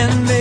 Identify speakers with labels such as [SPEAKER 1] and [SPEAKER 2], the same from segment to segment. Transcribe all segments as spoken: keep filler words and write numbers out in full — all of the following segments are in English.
[SPEAKER 1] and me.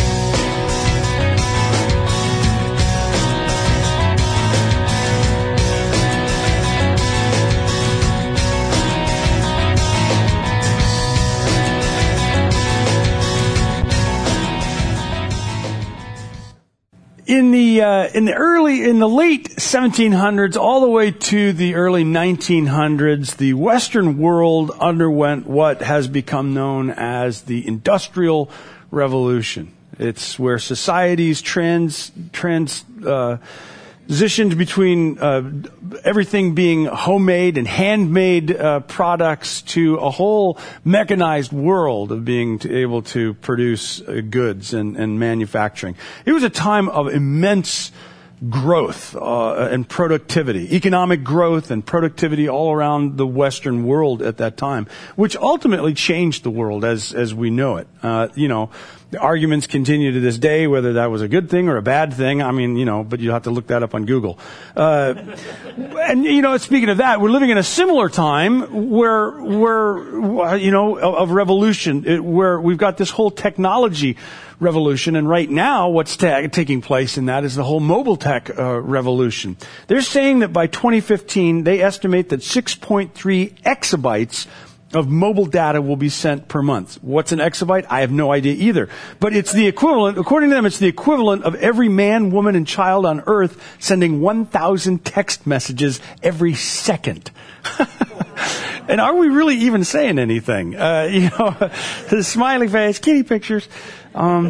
[SPEAKER 2] In the uh, in the early in the late seventeen hundreds, all the way to the early nineteen hundreds, the Western world underwent what has become known as the Industrial Revolution. It's where societies trans trans uh, transitioned between uh, everything being homemade and handmade uh, products to a whole mechanized world of being to, able to produce uh, goods and, and manufacturing. It was a time of immense growth uh, and productivity, economic growth and productivity all around the Western world at that time, which ultimately changed the world as as we know it. Uh, you know, the arguments continue to this day whether that was a good thing or a bad thing. I mean, you know, but you have to look that up on Google. Uh, and you know, speaking of that, we're living in a similar time where where you know of, of revolution, it, where we've got this whole technology revolution, and right now what's ta- taking place in that is the whole mobile tech uh, revolution. They're saying that by twenty fifteen, they estimate that six point three exabytes of mobile data will be sent per month. What's an exabyte? I have no idea either. But it's the equivalent, according to them, it's the equivalent of every man, woman, and child on Earth sending one thousand text messages every second. And are we really even saying anything? Uh, you know, the smiley face, kitty pictures. Um,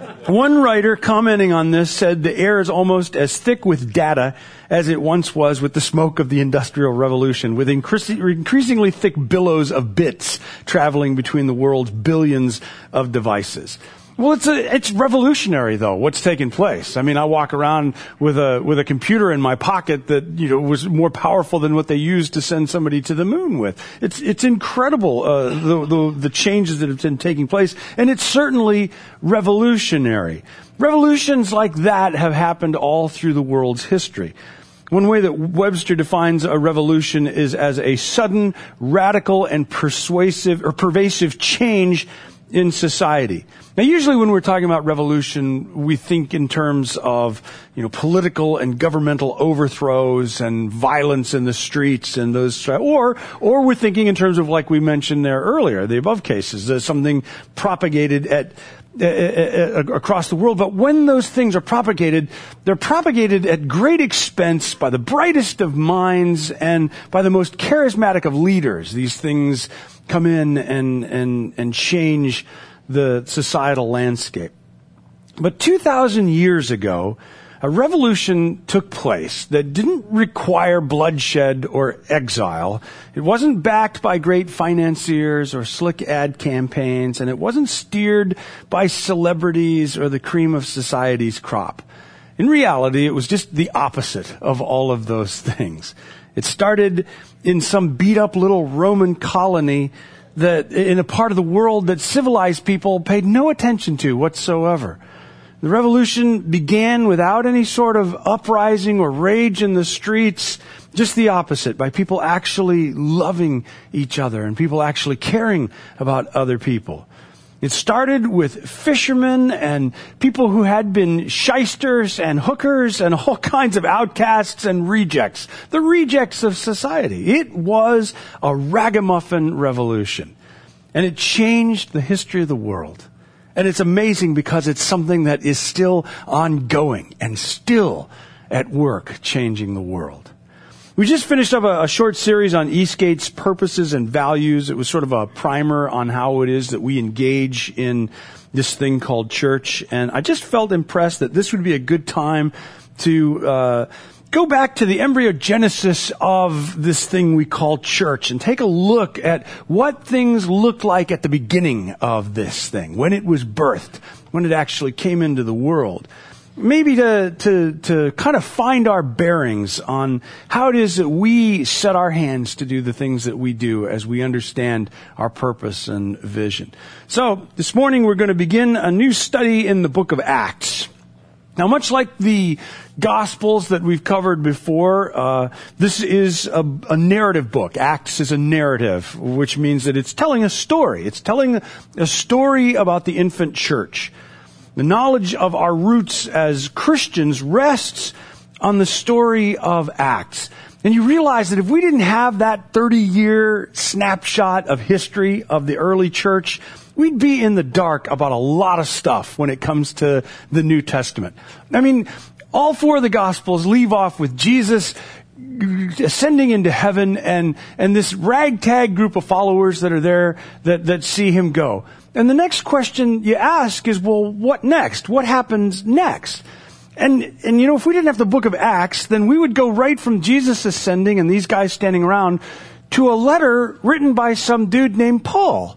[SPEAKER 2] one writer commenting on this said the air is almost as thick with data as it once was with the smoke of the Industrial Revolution, with increasing, increasingly thick billows of bits traveling between the world's billions of devices. Well, it's a, it's revolutionary though, what's taking place. I mean, I walk around with a, with a computer in my pocket that, you know, was more powerful than what they used to send somebody to the moon with. It's, it's incredible, uh, the, the, the changes that have been taking place, and it's certainly revolutionary. Revolutions like that have happened all through the world's history. One way that Webster defines a revolution is as a sudden, radical, and persuasive or pervasive change in society. Now, usually when we're talking about revolution, we think in terms of, you know, political and governmental overthrows and violence in the streets and those, or, or we're thinking in terms of, like we mentioned there earlier, the above cases, there's something propagated at, uh, uh, across the world. But when those things are propagated, they're propagated at great expense by the brightest of minds and by the most charismatic of leaders. These things come in and, and, and change the societal landscape. But two thousand years ago, a revolution took place that didn't require bloodshed or exile. It wasn't backed by great financiers or slick ad campaigns, and it wasn't steered by celebrities or the cream of society's crop. In reality, it was just the opposite of all of those things. It started in some beat-up little Roman colony that in a part of the world that civilized people paid no attention to whatsoever. The revolution began without any sort of uprising or rage in the streets, just the opposite, by people actually loving each other and people actually caring about other people. It started with fishermen and people who had been shysters and hookers and all kinds of outcasts and rejects. The rejects of society. It was a ragamuffin revolution. And it changed the history of the world. And it's amazing because it's something that is still ongoing and still at work changing the world. We just finished up a, a short series on Eastgate's purposes and values. It was sort of a primer on how it is that we engage in this thing called church. And I just felt impressed that this would be a good time to uh, go back to the embryogenesis of this thing we call church and take a look at what things looked like at the beginning of this thing, when it was birthed, when it actually came into the world. Maybe to, to, to kind of find our bearings on how it is that we set our hands to do the things that we do as we understand our purpose and vision. So, this morning we're going to begin a new study in the book of Acts. Now, much like the Gospels that we've covered before, uh, this is a, a narrative book. Acts is a narrative, which means that it's telling a story. It's telling a story about the infant church. The knowledge of our roots as Christians rests on the story of Acts. And you realize that if we didn't have that thirty-year snapshot of history of the early church, we'd be in the dark about a lot of stuff when it comes to the New Testament. I mean, all four of the Gospels leave off with Jesus ascending into heaven and, and this ragtag group of followers that are there that, that see him go. And the next question you ask is, well, what next? What happens next? And, and you know, if we didn't have the book of Acts, then we would go right from Jesus ascending and these guys standing around to a letter written by some dude named Paul.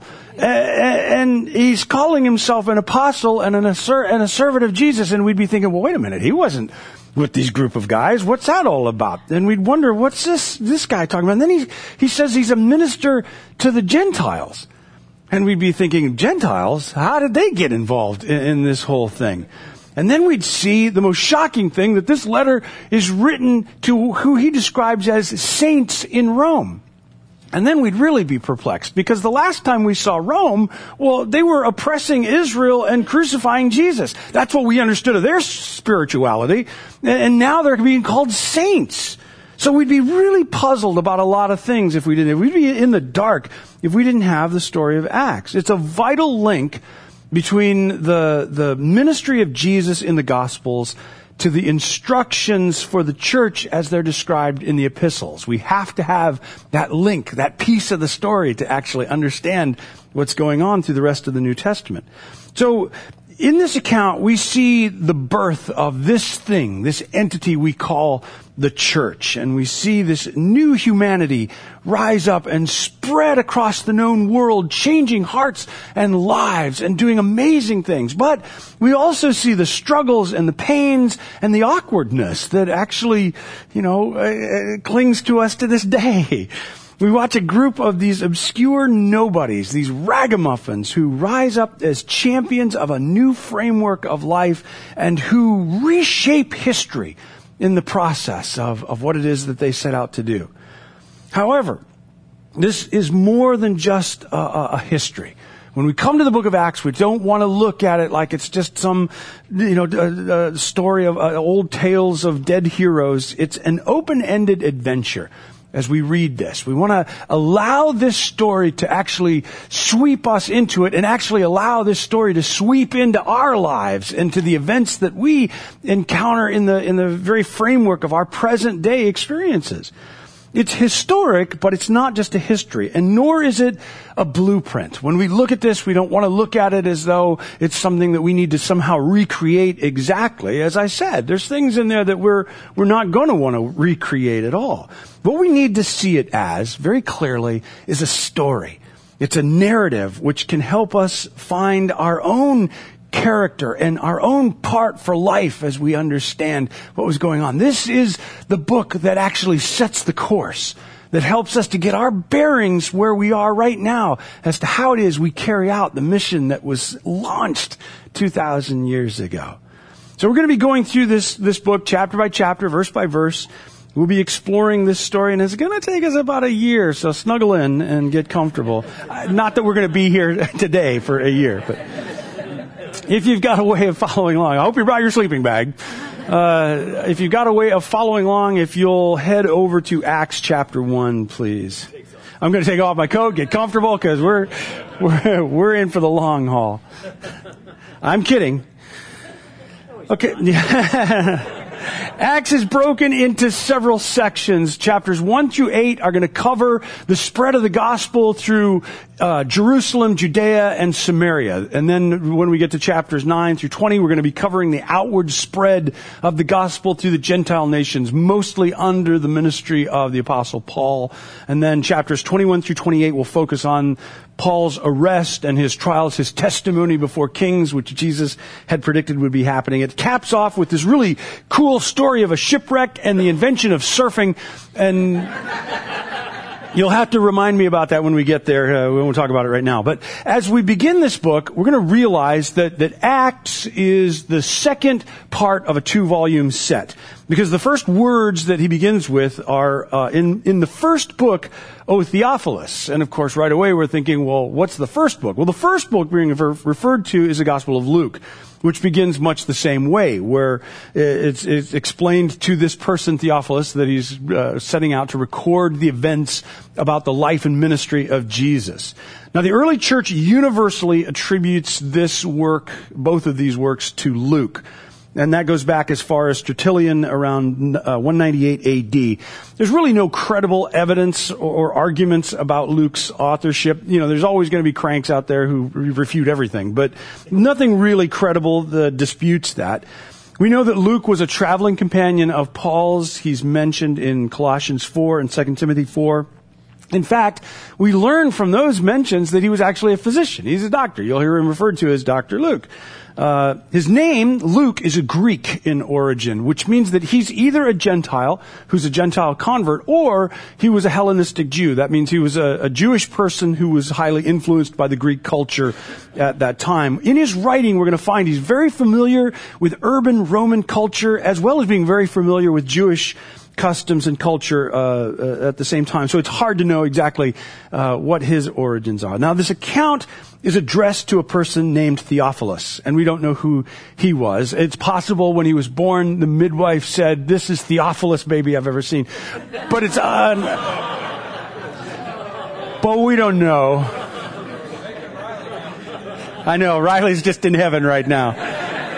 [SPEAKER 2] And he's calling himself an apostle and an and a servant of Jesus. And we'd be thinking, well, wait a minute, he wasn't with these group of guys. What's that all about? And we'd wonder, what's this this guy talking about? And then he he says he's a minister to the Gentiles. And we'd be thinking, Gentiles? How did they get involved in, in this whole thing? And then we'd see the most shocking thing, that this letter is written to who he describes as saints in Rome. And then we'd really be perplexed, because the last time we saw Rome, well, they were oppressing Israel and crucifying Jesus. That's what we understood of their spirituality. And now they're being called saints. So we'd be really puzzled about a lot of things if we didn't. We'd be in the dark if we didn't have the story of Acts. It's a vital link between the, the ministry of Jesus in the Gospels to the instructions for the church as they're described in the epistles. We have to have that link, that piece of the story, to actually understand what's going on through the rest of the New Testament. So, in this account, we see the birth of this thing, this entity we call the church. And we see this new humanity rise up and spread across the known world, changing hearts and lives and doing amazing things. But we also see the struggles and the pains and the awkwardness that actually, you know, uh, clings to us to this day. We watch a group of these obscure nobodies, these ragamuffins who rise up as champions of a new framework of life and who reshape history in the process of, of what it is that they set out to do. However, this is more than just a, a, a history. When we come to the book of Acts, we don't want to look at it like it's just some, you know, a, a story of uh, old tales of dead heroes. It's an open-ended adventure. As we read this, we want to allow this story to actually sweep us into it, and actually allow this story to sweep into our lives and to the events that we encounter in the in the very framework of our present day experiences. It's historic, but it's not just a history, and nor is it a blueprint. When we look at this, we don't want to look at it as though it's something that we need to somehow recreate exactly. As I said, there's things in there that we're we're not going to want to recreate at all. What we need to see it as, very clearly, is a story. It's a narrative which can help us find our own character and our own part for life as we understand what was going on. This is the book that actually sets the course, that helps us to get our bearings where we are right now as to how it is we carry out the mission that was launched two thousand years ago. So we're going to be going through this, this book chapter by chapter, verse by verse. We'll be exploring this story, and it's going to take us about a year, so snuggle in and get comfortable. Not that we're going to be here today for a year, but if you've got a way of following along, I hope you brought your sleeping bag. Uh, if you've got a way of following along, if you'll head over to Acts chapter one, please. I'm going to take off my coat, get comfortable, because we're, we're, we're in for the long haul. I'm kidding. Okay. Acts is broken into several sections. Chapters one through eight are going to cover the spread of the gospel through uh, Jerusalem, Judea, and Samaria. And then when we get to chapters nine through twenty, we're going to be covering the outward spread of the gospel through the Gentile nations, mostly under the ministry of the Apostle Paul. And then chapters twenty-one through twenty-eight will focus on Paul's arrest and his trials, his testimony before kings, which Jesus had predicted would be happening. It caps off with this really cool story of a shipwreck and the invention of surfing. And You'll have to remind me about that when we get there. Uh, we won't talk about it right now. But as we begin this book, we're going to realize that, that Acts is the second part of a two-volume set. Because the first words that he begins with are uh, in, in the first book, O Theophilus. And of course, right away we're thinking, well, what's the first book? Well, the first book being refer- referred to is the Gospel of Luke, which begins much the same way, where it's, it's explained to this person, Theophilus, that he's uh, setting out to record the events about the life and ministry of Jesus. Now, the early church universally attributes this work, both of these works, to Luke. And that goes back as far as Tertullian around uh, one ninety-eight A D. There's really no credible evidence or, or arguments about Luke's authorship. You know, there's always going to be cranks out there who refute everything, but nothing really credible that disputes that. We know that Luke was a traveling companion of Paul's. He's mentioned in Colossians four and Second Timothy four. In fact, we learn from those mentions that he was actually a physician. He's a doctor. You'll hear him referred to as Doctor Luke. Uh, his name, Luke, is a Greek in origin, which means that he's either a Gentile, who's a Gentile convert, or he was a Hellenistic Jew. That means he was a, a Jewish person who was highly influenced by the Greek culture at that time. In his writing, we're going to find he's very familiar with urban Roman culture, as well as being very familiar with Jewish customs and culture uh, uh, at the same time. So it's hard to know exactly uh, what his origins are. Now, this account is addressed to a person named Theophilus, and we don't know who he was. It's possible when he was born, the midwife said, "This is Theophilus baby I've ever seen." But it's on. But we don't know. I know, Riley's just in heaven right now.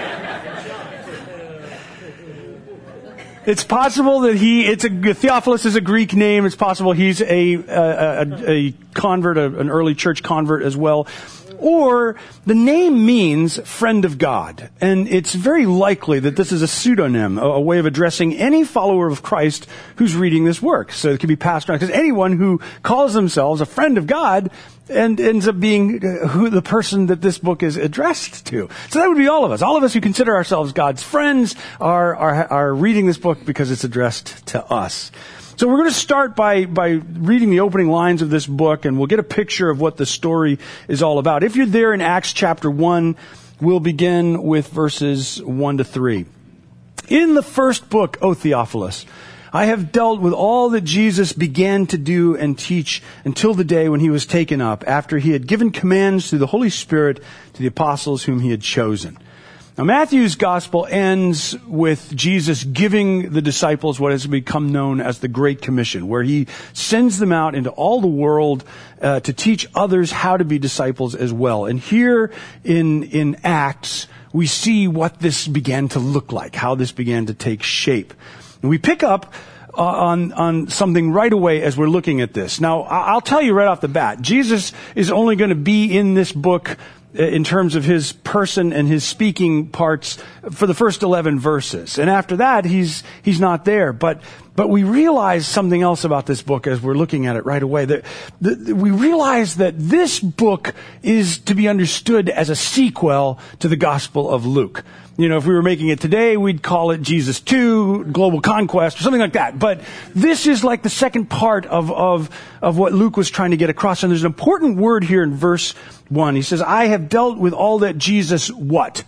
[SPEAKER 2] It's possible that he, it's a, Theophilus is a Greek name. It's possible he's a, a, a, a convert, a, an early church convert as well. Or the name means friend of God. And it's very likely that this is a pseudonym, a, a way of addressing any follower of Christ who's reading this work. So it can be passed around. Because anyone who calls themselves a friend of God and ends up being who the person that this book is addressed to. So that would be all of us. All of us who consider ourselves God's friends are, are, are reading this book because it's addressed to us. So we're going to start by, by reading the opening lines of this book, and we'll get a picture of what the story is all about. If you're there in Acts chapter one, we'll begin with verses one to three. In the first book, O Theophilus, I have dealt with all that Jesus began to do and teach until the day when he was taken up, after he had given commands through the Holy Spirit to the apostles whom he had chosen. Now, Matthew's gospel ends with Jesus giving the disciples what has become known as the Great Commission, where he sends them out into all the world uh, to teach others how to be disciples as well. And here in, in Acts, we see what this began to look like, how this began to take shape. And we pick up uh, on, on something right away as we're looking at this. Now, I'll tell you right off the bat, Jesus is only going to be in this book in terms of his person and his speaking parts for the first eleven verses. And after that, he's, he's not there. But, but we realize something else about this book as we're looking at it right away. That, that we realize that this book is to be understood as a sequel to the Gospel of Luke. You know, if we were making it today, we'd call it Jesus two, Global Conquest, or something like that. But this is like the second part of, of, of what Luke was trying to get across. And there's an important word here in verse one. He says, I have dealt with all that Jesus what?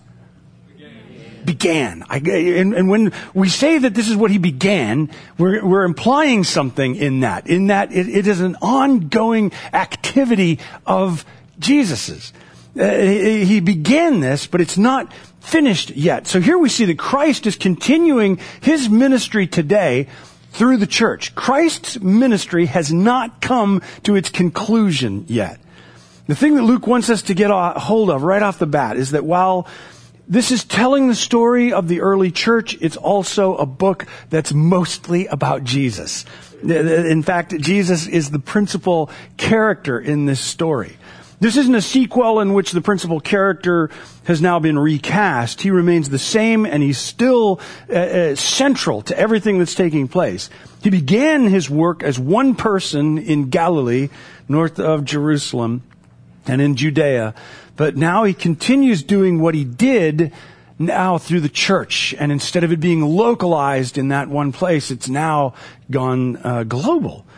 [SPEAKER 2] Began. began. I, and, and when we say that this is what he began, we're, we're implying something in that, in that it, it is an ongoing activity of Jesus's. Uh, he, he began this, but it's not finished yet. So here we see that Christ is continuing his ministry today through the church. Christ's ministry has not come to its conclusion yet. The thing that Luke wants us to get a hold of right off the bat is that while this is telling the story of the early church, it's also a book that's mostly about Jesus. In fact, Jesus is the principal character in this story. This isn't a sequel in which the principal character has now been recast. He remains the same, and he's still uh, uh, central to everything that's taking place. He began his work as one person in Galilee, north of Jerusalem, and in Judea. But now he continues doing what he did now through the church. And instead of it being localized in that one place, it's now gone uh, global.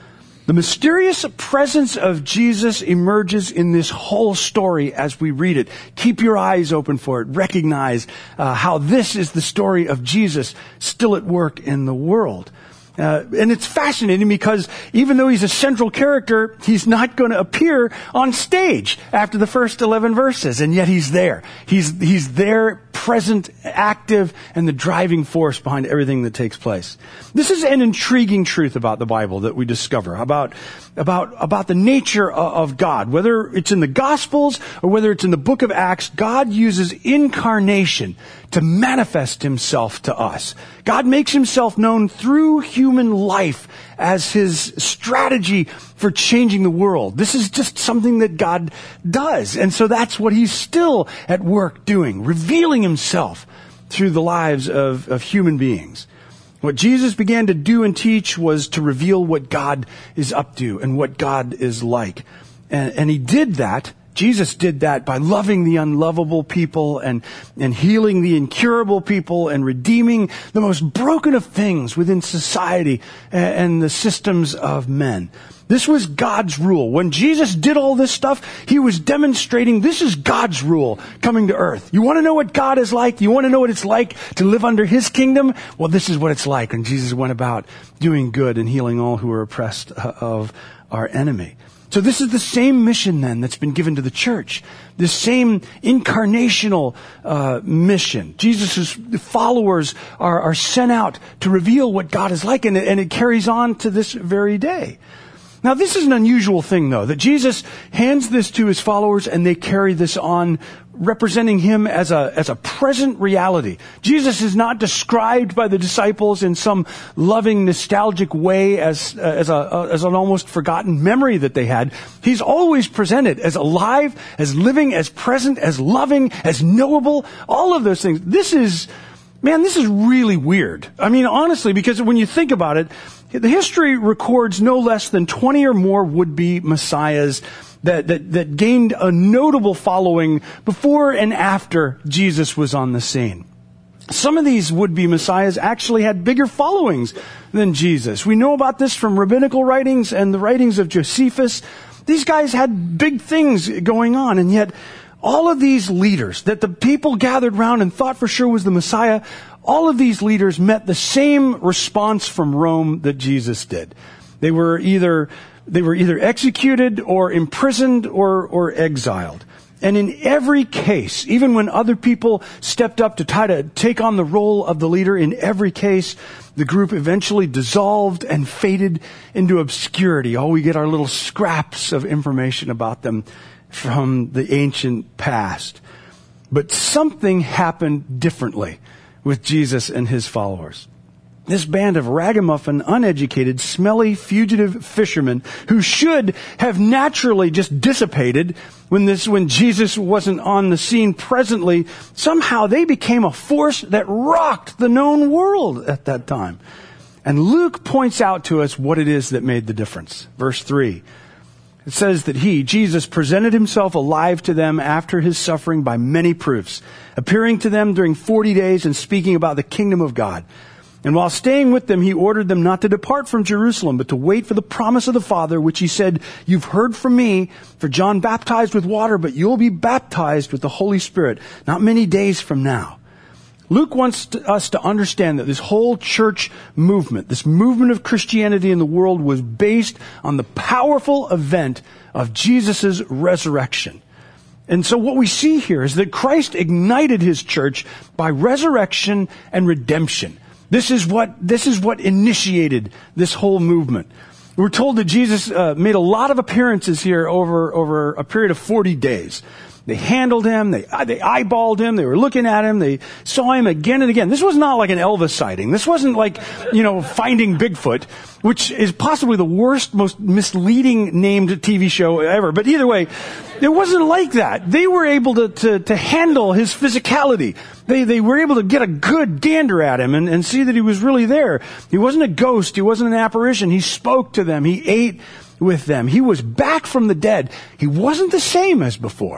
[SPEAKER 2] The mysterious presence of Jesus emerges in this whole story as we read it. Keep your eyes open for it. Recognize uh, how this is the story of Jesus still at work in the world. Uh, and it's fascinating because even though he's a central character, he's not going to appear on stage after the first eleven verses. And yet he's there. He's, he's there, present, active, and the driving force behind everything that takes place. This is an intriguing truth about the Bible that we discover about, about, about the nature of God. Whether it's in the Gospels or whether it's in the book of Acts, God uses incarnation to manifest himself to us. God makes himself known through human life as his strategy for changing the world. This is just something that God does. And so that's what he's still at work doing, revealing himself through the lives of, of human beings. What Jesus began to do and teach was to reveal what God is up to and what God is like. And, and he did that. Jesus did that by loving the unlovable people and, and healing the incurable people and redeeming the most broken of things within society and, and the systems of men. This was God's rule. When Jesus did all this stuff, he was demonstrating this is God's rule coming to earth. You want to know what God is like? You want to know what it's like to live under his kingdom? Well, this is what it's like when Jesus went about doing good and healing all who are oppressed of our enemy. So this is the same mission then that's been given to the church. This same incarnational uh, mission. Jesus' followers are, are sent out to reveal what God is like, and it, and it carries on to this very day. Now this is an unusual thing though, that Jesus hands this to his followers and they carry this on, representing him as a, as a present reality. Jesus is not described by the disciples in some loving, nostalgic way as, uh, as a, as an almost forgotten memory that they had. He's always presented as alive, as living, as present, as loving, as knowable, all of those things. This is, man, this is really weird. I mean, honestly, because when you think about it, the history records no less than twenty or more would-be messiahs that, that, that gained a notable following before and after Jesus was on the scene. Some of these would-be messiahs actually had bigger followings than Jesus. We know about this from rabbinical writings and the writings of Josephus. These guys had big things going on, and yet all of these leaders that the people gathered around and thought for sure was the Messiah, all of these leaders met the same response from Rome that Jesus did. They were either, they were either executed or imprisoned or, or exiled. And in every case, even when other people stepped up to try to take on the role of the leader, in every case, the group eventually dissolved and faded into obscurity. All we get are little scraps of information about them from the ancient past. But something happened differently with Jesus and his followers. This band of ragamuffin, uneducated, smelly, fugitive fishermen who should have naturally just dissipated when this, when Jesus wasn't on the scene presently, somehow they became a force that rocked the known world at that time. And Luke points out to us what it is that made the difference. Verse three. It says that he, Jesus, presented himself alive to them after his suffering by many proofs, appearing to them during forty days and speaking about the kingdom of God. And while staying with them, he ordered them not to depart from Jerusalem, but to wait for the promise of the Father, which he said, "You've heard from me, for John baptized with water, but you'll be baptized with the Holy Spirit not many days from now." Luke wants to, us to understand that this whole church movement, this movement of Christianity in the world, was based on the powerful event of Jesus' resurrection. And so what we see here is that Christ ignited his church by resurrection and redemption. This is what, this is what initiated this whole movement. We're told that Jesus uh, made a lot of appearances here over, over a period of forty days. They handled him, they, they eyeballed him, they were looking at him, they saw him again and again. This was not like an Elvis sighting. This wasn't like, you know, Finding Bigfoot, which is possibly the worst, most misleading named T V show ever. But either way, it wasn't like that. They were able to, to, to handle his physicality. They, they were able to get a good gander at him and, and see that he was really there. He wasn't a ghost. He wasn't an apparition. He spoke to them. He ate with them. He was back from the dead. He wasn't the same as before.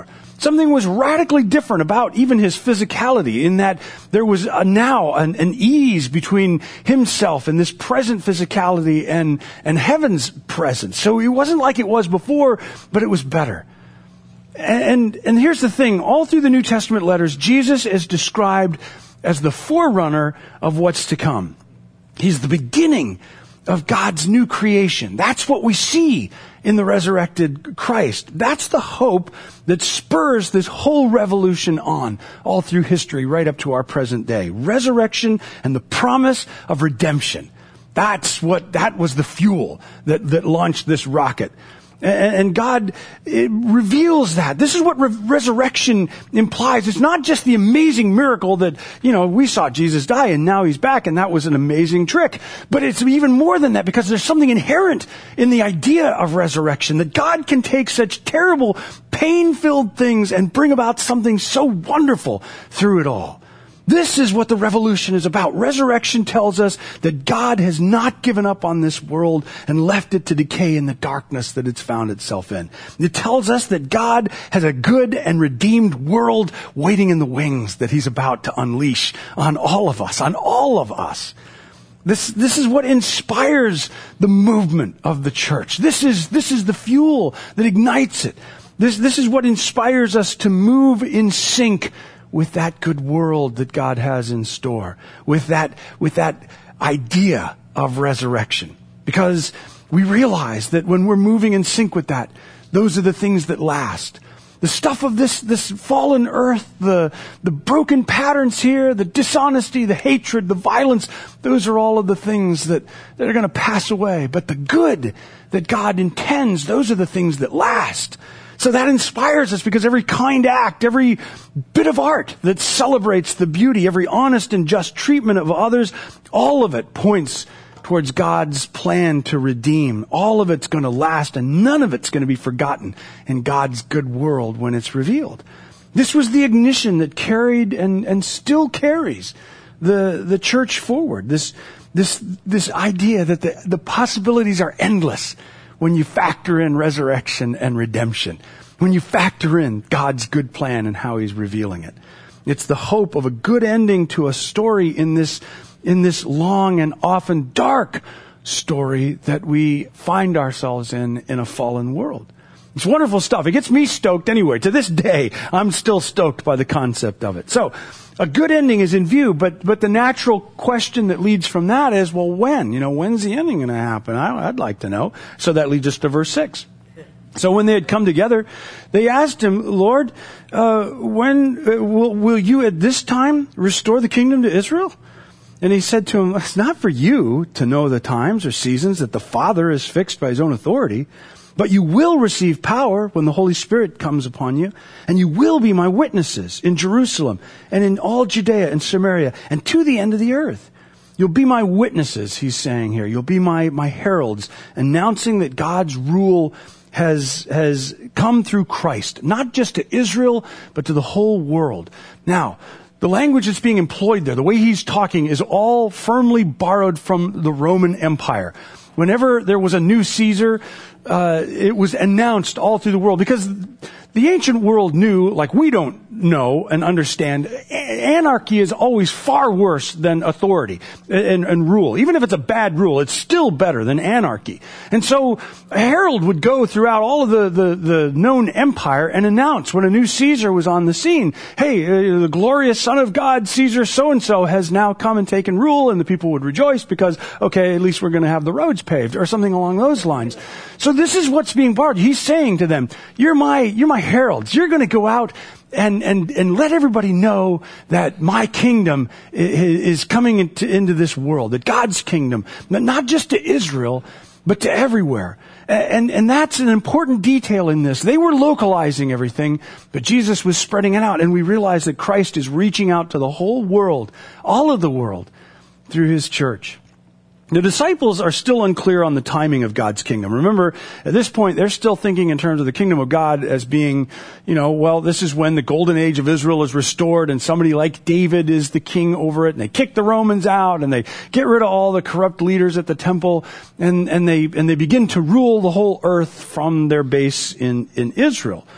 [SPEAKER 2] Something was radically different about even his physicality, in that there was a now an, an ease between himself and this present physicality and, and heaven's presence. So it wasn't like it was before, but it was better. And, and here's the thing, all through the New Testament letters, Jesus is described as the forerunner of what's to come. He's the beginning of God's new creation. That's what we see in the resurrected Christ. That's the hope that spurs this whole revolution on all through history, right up to our present day. Resurrection and the promise of redemption. That's what, that was the fuel that, that launched this rocket. And God reveals that. This is what re- resurrection implies. It's not just the amazing miracle that, you know, we saw Jesus die and now he's back and that was an amazing trick. But it's even more than that, because there's something inherent in the idea of resurrection, that God can take such terrible, pain-filled things and bring about something so wonderful through it all. This is what the revolution is about. Resurrection tells us that God has not given up on this world and left it to decay in the darkness that it's found itself in. It tells us that God has a good and redeemed world waiting in the wings that he's about to unleash on all of us, on all of us. This, this is what inspires the movement of the church. This is, this is the fuel that ignites it. This, this is what inspires us to move in sync with that good world that God has in store, with that, with that idea of resurrection. Because we realize that when we're moving in sync with that, those are the things that last. The stuff of this, this fallen earth, the, the broken patterns here, the dishonesty, the hatred, the violence, those are all of the things that, that are going to pass away. But the good that God intends, those are the things that last. So that inspires us, because every kind act, every bit of art that celebrates the beauty, every honest and just treatment of others, all of it points towards God's plan to redeem. All of it's going to last, and none of it's going to be forgotten in God's good world when it's revealed. This was the ignition that carried and, and still carries the, the church forward. This, this, this idea that the, the possibilities are endless when you factor in resurrection and redemption, when you factor in God's good plan and how he's revealing it. It's the hope of a good ending to a story in this, in this long and often dark story that we find ourselves in, in a fallen world. It's wonderful stuff. It gets me stoked anyway. To this day, I'm still stoked by the concept of it. So, a good ending is in view, but but the natural question that leads from that is, well, when? You know, when's the ending going to happen? I, I'd like to know. So that leads us to verse six. So when they had come together, they asked him, Lord, uh, when uh, will, will you at this time restore the kingdom to Israel? And he said to him, it's not for you to know the times or seasons that the Father is fixed by his own authority, but you will receive power when the Holy Spirit comes upon you, and you will be my witnesses in Jerusalem and in all Judea and Samaria and to the end of the earth. You'll be my witnesses, he's saying here. You'll be my, my heralds, announcing that God's rule has, has come through Christ, not just to Israel, but to the whole world. Now, the language that's being employed there, the way he's talking, is all firmly borrowed from the Roman Empire. Whenever there was a new Caesar, uh, it was announced all through the world, because the ancient world knew, like we don't know and understand, anarchy is always far worse than authority and, and rule. Even if it's a bad rule, it's still better than anarchy. And so a herald would go throughout all of the, the, the known empire and announce when a new Caesar was on the scene, hey, uh, the glorious Son of God, Caesar so-and-so, has now come and taken rule, and the people would rejoice because, okay, at least we're going to have the roads paved, or something along those lines. So this is what's being borrowed. He's saying to them, you're my, you're my heralds. You're going to go out and, and, and let everybody know that my kingdom is coming into, into this world, that God's kingdom, not just to Israel, but to everywhere. And, and that's an important detail in this. They were localizing everything, but Jesus was spreading it out. And we realize that Christ is reaching out to the whole world, all of the world, through his church. The disciples are still unclear on the timing of God's kingdom. Remember, at this point, they're still thinking in terms of the kingdom of God as being, you know, well, this is when the golden age of Israel is restored and somebody like David is the king over it, and they kick the Romans out and they get rid of all the corrupt leaders at the temple, and, and they, and they begin to rule the whole earth from their base in, in Israel.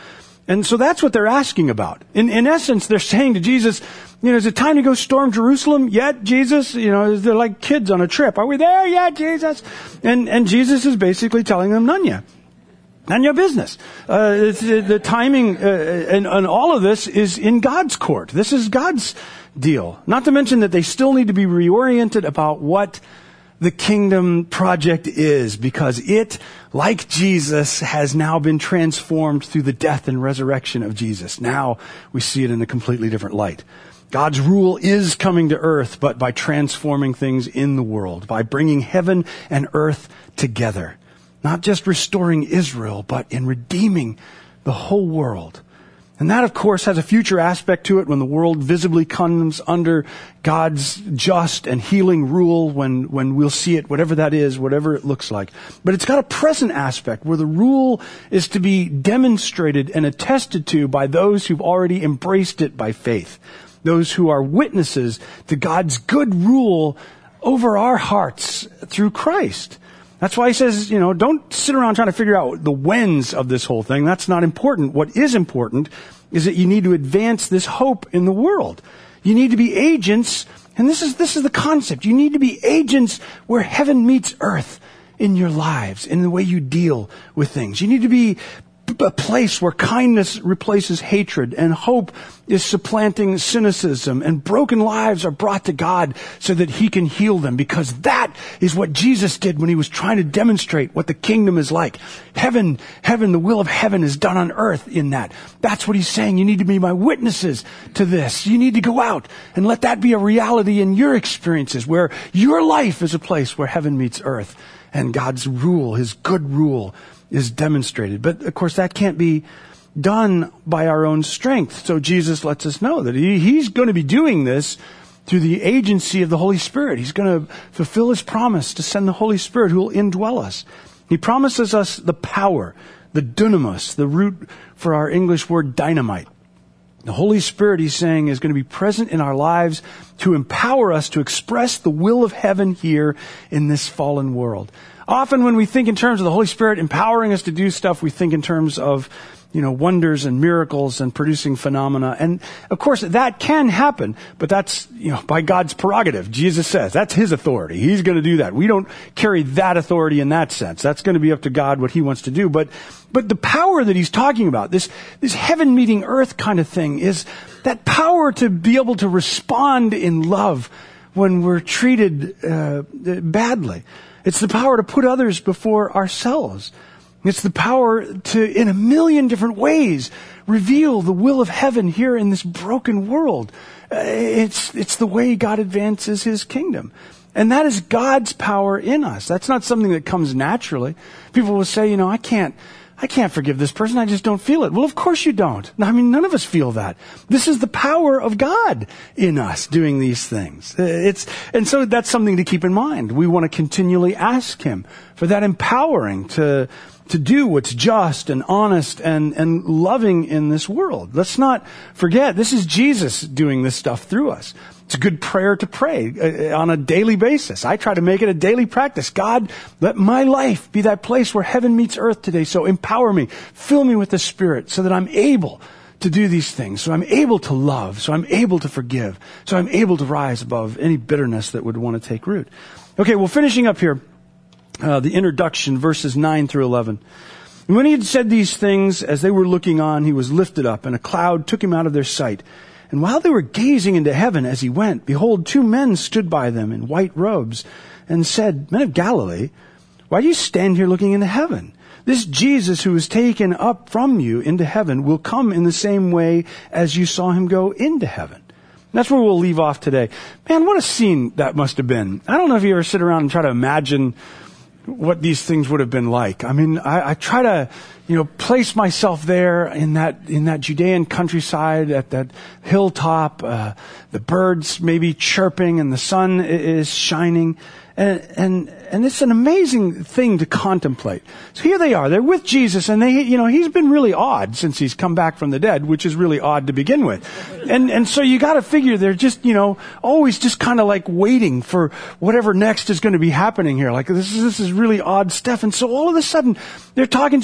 [SPEAKER 2] And so that's what they're asking about. In, in essence, they're saying to Jesus, you know, is it time to go storm Jerusalem yet, Jesus? You know, they're like kids on a trip. Are we there yet, Jesus? And, and Jesus is basically telling them, none yet. None your business. Uh, it's, uh, the timing, uh, and, and all of this is in God's court. This is God's deal. Not to mention that they still need to be reoriented about what the kingdom project is, because it, like Jesus, has now been transformed through the death and resurrection of Jesus. Now we see it in a completely different light. God's rule is coming to earth, but by transforming things in the world, by bringing heaven and earth together. Not just restoring Israel, but in redeeming the whole world. And that, of course, has a future aspect to it when the world visibly comes under God's just and healing rule, when, when we'll see it, whatever that is, whatever it looks like. But it's got a present aspect where the rule is to be demonstrated and attested to by those who've already embraced it by faith. Those who are witnesses to God's good rule over our hearts through Christ. That's why he says, you know, don't sit around trying to figure out the whens of this whole thing. That's not important. What is important is that you need to advance this hope in the world. You need to be agents, and this is, this is the concept. You need to be agents where heaven meets earth in your lives, in the way you deal with things. You need to be a place where kindness replaces hatred and hope is supplanting cynicism and broken lives are brought to God so that he can heal them, because that is what Jesus did when he was trying to demonstrate what the kingdom is like. Heaven, heaven, the will of heaven is done on earth in that. That's what he's saying. You need to be my witnesses to this. You need to go out and let that be a reality in your experiences, where your life is a place where heaven meets earth and God's rule, his good rule, is demonstrated. But of course that can't be done by our own strength. So Jesus lets us know that he, he's going to be doing this through the agency of the Holy Spirit. He's going to fulfill his promise to send the Holy Spirit who will indwell us. He promises us the power, the dunamis, the root for our English word dynamite. The Holy Spirit, he's saying, is going to be present in our lives to empower us to express the will of heaven here in this fallen world. Often when we think in terms of the Holy Spirit empowering us to do stuff, we think in terms of, you know, wonders and miracles and producing phenomena. And of course that can happen, but that's, you know, by God's prerogative. Jesus says that's his authority. He's going to do that. We don't carry that authority in that sense. That's going to be up to God what he wants to do. But, but the power that he's talking about, this, this heaven meeting earth kind of thing, is that power to be able to respond in love when we're treated uh, badly. It's the power to put others before ourselves. It's the power to, in a million different ways, reveal the will of heaven here in this broken world. Uh, it's, it's the way God advances his kingdom. And that is God's power in us. That's not something that comes naturally. People will say, you know, I can't, I can't forgive this person. I just don't feel it. Well, of course you don't. I mean, none of us feel that. This is the power of God in us doing these things. It's, and so that's something to keep in mind. We want to continually ask him for that empowering to, to do what's just and honest and, and loving in this world. Let's not forget, this is Jesus doing this stuff through us. It's a good prayer to pray uh, on a daily basis. I try to make it a daily practice. God, let my life be that place where heaven meets earth today. So empower me, fill me with the Spirit so that I'm able to do these things. So I'm able to love. So I'm able to forgive. So I'm able to rise above any bitterness that would want to take root. Okay, well, finishing up here, uh, the introduction, verses nine through eleven. And when he had said these things, as they were looking on, he was lifted up, and a cloud took him out of their sight. And while they were gazing into heaven as he went, behold, two men stood by them in white robes and said, Men of Galilee, why do you stand here looking into heaven? This Jesus who was taken up from you into heaven will come in the same way as you saw him go into heaven. And that's where we'll leave off today. Man, what a scene that must have been. I don't know if you ever sit around and try to imagine what these things would have been like. I mean, I, I try to, you know, place myself there in that, in that Judean countryside at that hilltop, uh, the birds maybe chirping and the sun is shining. And, and, and it's an amazing thing to contemplate. So here they are. They're with Jesus, and they, you know, he's been really odd since he's come back from the dead, which is really odd to begin with. And, and so you gotta figure they're just, you know, always just kind of like waiting for whatever next is going to be happening here. Like this is, this is really odd stuff. And so all of a sudden they're talking to him. He finishes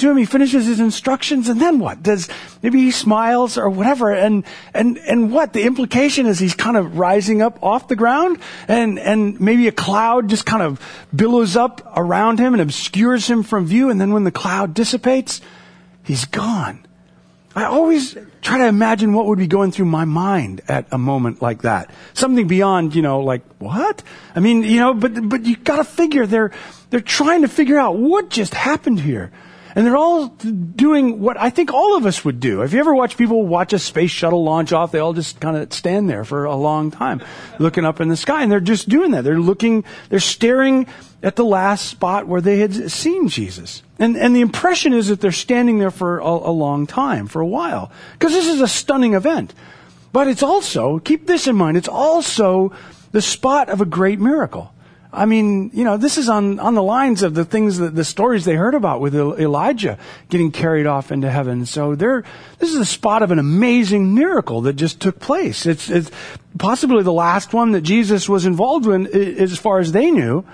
[SPEAKER 2] finishes his instructions, and then what? Does, maybe he smiles or whatever, and, and, and what? The implication is he's kind of rising up off the ground, and, and maybe a cloud just kind of billows up around him and obscures him from view, and then when the cloud dissipates, he's gone. I always try to imagine what would be going through my mind at a moment like that. Something beyond, you know, like, what? I mean, you know, but, but you gotta figure they're, they're trying to figure out what just happened here. And they're all doing what I think all of us would do. Have you ever watched people watch a space shuttle launch off? They all just kind of stand there for a long time, looking up in the sky. And they're just doing that. They're looking, they're staring at the last spot where they had seen Jesus. And, and the impression is that they're standing there for a, a long time, for a while. Because this is a stunning event. But it's also, keep this in mind, it's also the spot of a great miracle. I mean, you know, this is on, on the lines of the things that the stories they heard about with Elijah getting carried off into heaven. So they're, this is the spot of an amazing miracle that just took place. It's, it's possibly the last one that Jesus was involved in, as far as they knew.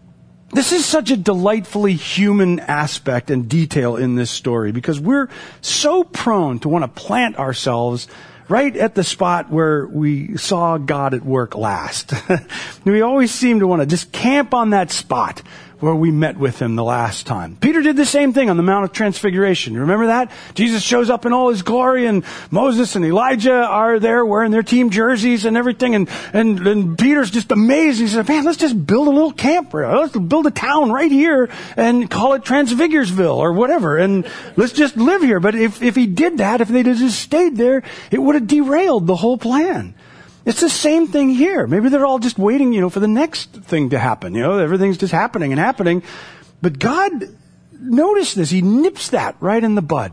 [SPEAKER 2] This is such a delightfully human aspect and detail in this story because we're so prone to want to plant ourselves right at the spot where we saw God at work last. We always seem to want to just camp on that spot where we met with him the last time. Peter did the same thing on the Mount of Transfiguration. You remember that? Jesus shows up in all his glory, and Moses and Elijah are there wearing their team jerseys and everything, and, and, and Peter's just amazed. He says, man, let's just build a little camp. Let's build a town right here and call it Transfiguresville or whatever, and let's just live here. But if, if he did that, if they'd just stayed there, it would have derailed the whole plan. It's the same thing here. Maybe they're all just waiting, you know, for the next thing to happen. You know, everything's just happening and happening. But God, notice this. He nips that right in the bud.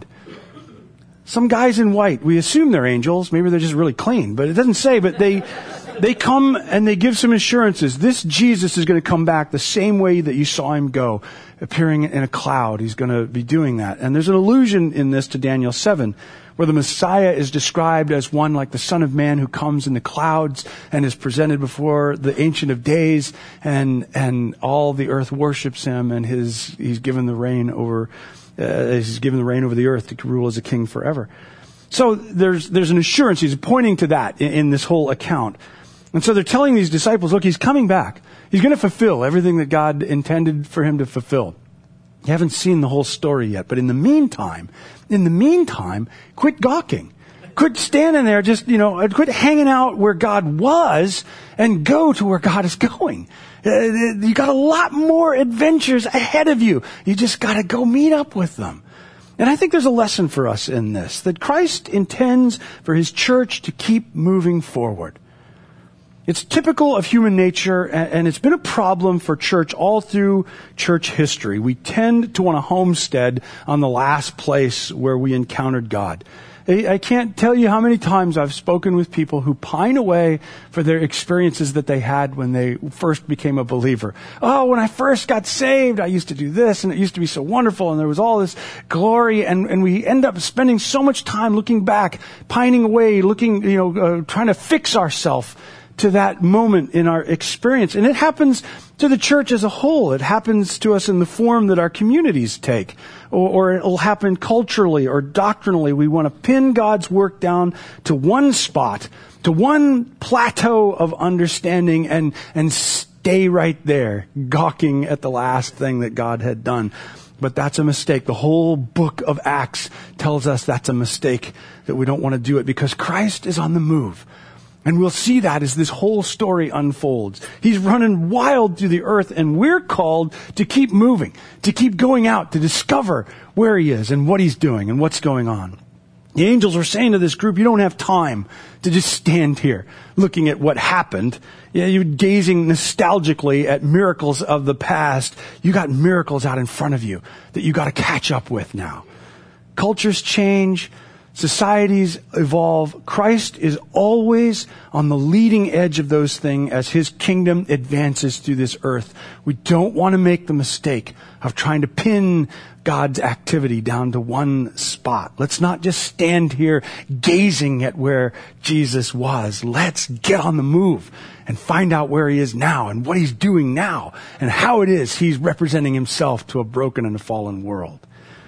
[SPEAKER 2] Some guys in white, we assume they're angels. Maybe they're just really clean. But it doesn't say, but they, they come and they give some assurances. This Jesus is going to come back the same way that you saw him go, appearing in a cloud. He's going to be doing that. And there's an allusion in this to Daniel seven, where the Messiah is described as one like the Son of Man who comes in the clouds and is presented before the Ancient of Days, and and all the earth worships him, and his he's given the reign over uh, he's given the reign over the earth to rule as a king forever. So there's there's an assurance. He's pointing to that in, in this whole account. And so they're telling these disciples, look, he's coming back. He's going to fulfill everything that God intended for him to fulfill. You haven't seen the whole story yet, but in the meantime, in the meantime, quit gawking. Quit standing there just, you know, quit hanging out where God was and go to where God is going. You got a lot more adventures ahead of you. You just got to go meet up with them. And I think there's a lesson for us in this, that Christ intends for his church to keep moving forward. It's typical of human nature, and it's been a problem for church all through church history. We tend to want to homestead on the last place where we encountered God. I can't tell you how many times I've spoken with people who pine away for their experiences that they had when they first became a believer. Oh, when I first got saved, I used to do this, and it used to be so wonderful, and there was all this glory, and, and we end up spending so much time looking back, pining away, looking, you know, uh, trying to fix ourselves to that moment in our experience. And it happens to the church as a whole. It happens to us in the form that our communities take. Or, or it'll happen culturally or doctrinally. We want to pin God's work down to one spot, to one plateau of understanding, and, and stay right there, gawking at the last thing that God had done. But that's a mistake. The whole book of Acts tells us that's a mistake, that we don't want to do it, because Christ is on the move. And we'll see that as this whole story unfolds. He's running wild through the earth, and we're called to keep moving, to keep going out, to discover where he is and what he's doing and what's going on. The angels were saying to this group, you don't have time to just stand here looking at what happened. Yeah, you're gazing nostalgically at miracles of the past. You got miracles out in front of you that you got to catch up with now. Cultures change. Societies evolve. Christ is always on the leading edge of those things as his kingdom advances through this earth. We don't want to make the mistake of trying to pin God's activity down to one spot. Let's not just stand here gazing at where Jesus was. Let's get on the move and find out where he is now and what he's doing now and how it is he's representing himself to a broken and a fallen world.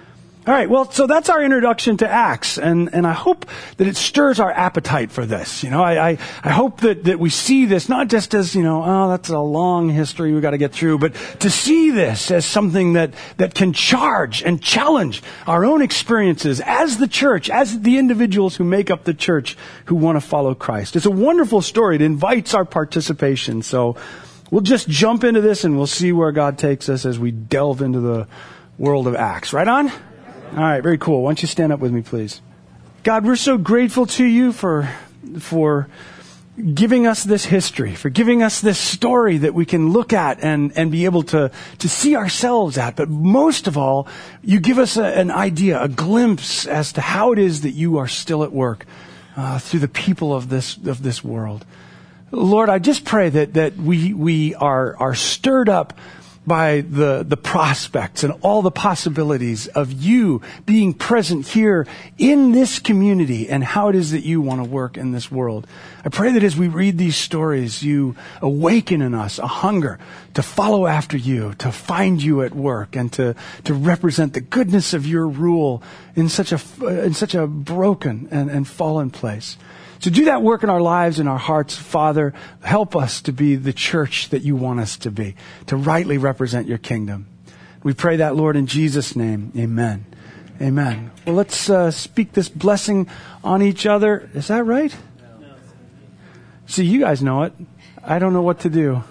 [SPEAKER 2] All right, well, so that's our introduction to Acts, and, and I hope that it stirs our appetite for this. You know, I, I, I hope that, that we see this not just as, you know, oh, that's a long history we've got to get through, but to see this as something that, that can charge and challenge our own experiences as the church, as the individuals who make up the church who want to follow Christ. It's a wonderful story. It invites our participation. So we'll just jump into this and we'll see where God takes us as we delve into the world of Acts. Right on? All right, very cool. Why don't you stand up with me, please? God, we're so grateful to you for for giving us this history, for giving us this story that we can look at and, and be able to, to see ourselves at. But most of all, you give us a, an idea, a glimpse as to how it is that you are still at work uh, through the people of this of this world. Lord, I just pray that that we we are are stirred up by the, the prospects and all the possibilities of you being present here in this community and how it is that you want to work in this world. I pray that as we read these stories, you awaken in us a hunger to follow after you, to find you at work, and to, to represent the goodness of your rule in such a, in such a broken and, and fallen place. So do that work in our lives, in our hearts. Father, help us to be the church that you want us to be, to rightly represent your kingdom. We pray that, Lord, in Jesus' name. Amen. Amen. Well, let's uh, speak this blessing on each other. Is that right? No. See, you guys know it. I don't know what to do.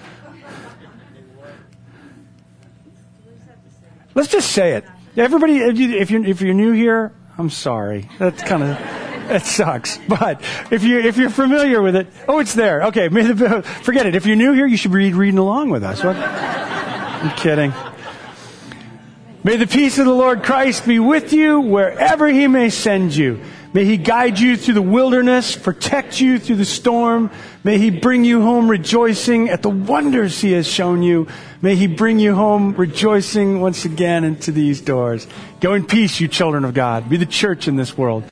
[SPEAKER 2] Let's just say it. Everybody, if you're, if you're new here, I'm sorry. That's kind of... It sucks, but if you if you're familiar with it, oh, it's there. Okay, forget it. If you're new here, you should be reading along with us. What? I'm kidding. May the peace of the Lord Christ be with you wherever He may send you. May He guide you through the wilderness, protect you through the storm. May He bring you home rejoicing at the wonders He has shown you. May He bring you home rejoicing once again into these doors. Go in peace, you children of God. Be the church in this world.